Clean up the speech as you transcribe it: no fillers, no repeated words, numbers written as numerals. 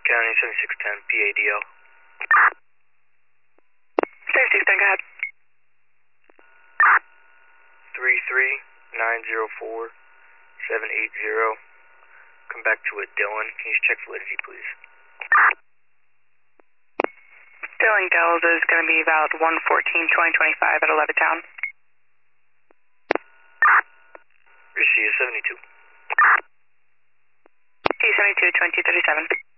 County 7610, PADL. 7610, go ahead. 33904-780. Come back to a Dylan. Can you check validity, please? Dylan Dells is going to be about 114-2025 at Levittown. Receive 72. T72-2237.